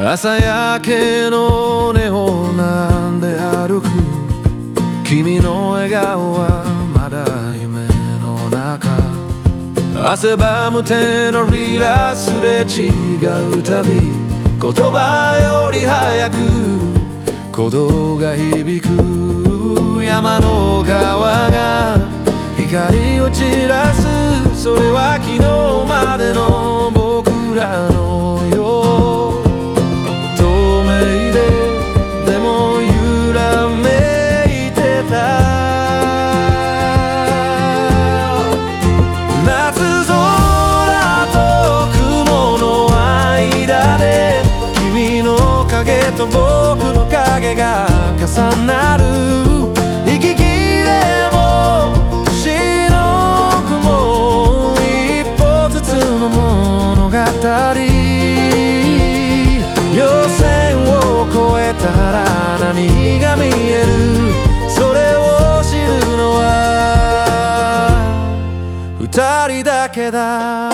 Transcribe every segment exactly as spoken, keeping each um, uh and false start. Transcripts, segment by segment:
朝焼けのネオンなんで歩く君の笑顔はまだ夢の中汗ばむ手のリラスで違うたび言葉より早く鼓動が響く山の川が光を散らすそれは昨日までの僕らのよ透明ででも揺らめいてた夏空と雲の間で君の影と僕の影が重なる息切れも白くも一歩ずつの物語稜線を越えたら何が見えるそれを知るのは二人だけだ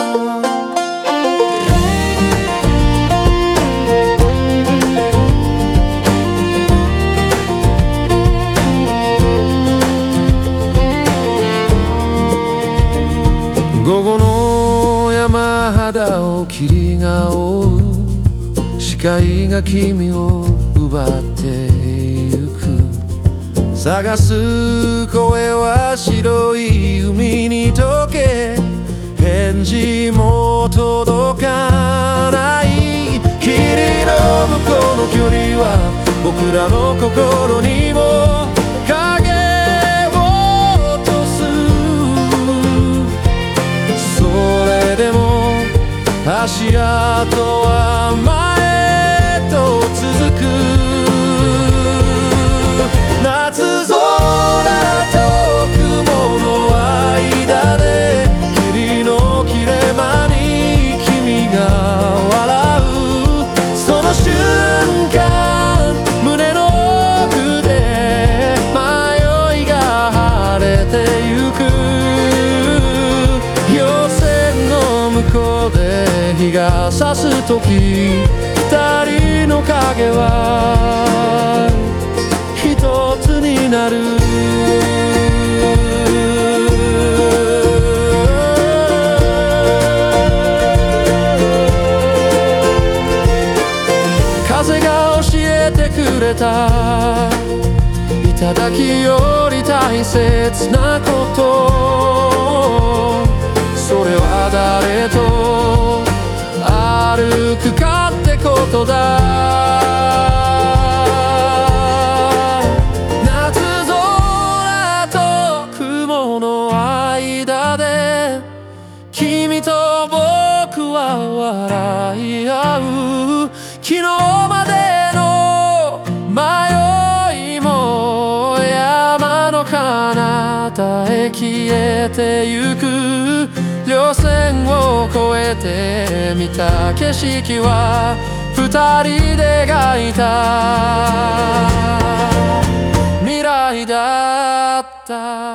午後の山肌を霧が覆う視界が君を奪ってゆく探す声は白い海に溶け返事も届かない霧の向こうの距離は僕らの心にも影を落とすそれでも足跡は前と続く夏空と雲の間で霧の切れ間に君が笑うその瞬間胸の奥で迷いが晴れてゆく稜線の向こうで日が差す時二人の影は一つになる風が教えてくれた頂より大切なことそれは誰と歩くかってことだ夏空と雲の間で君と僕は笑い合う昨日までの迷いも山の彼方へ消えてゆく稜線を越えて見た景色は二人で描いた未来だった